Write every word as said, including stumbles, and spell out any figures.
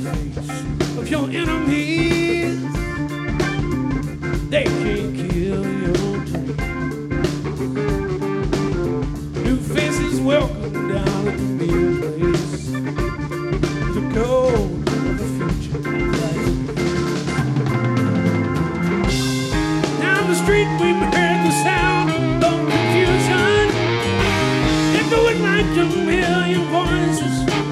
face of your enemies. They can't kill your dreams. New faces welcome down at the meal place. The gold of the future light. Down the street we heard the sound of confusion, echoing like a million voices.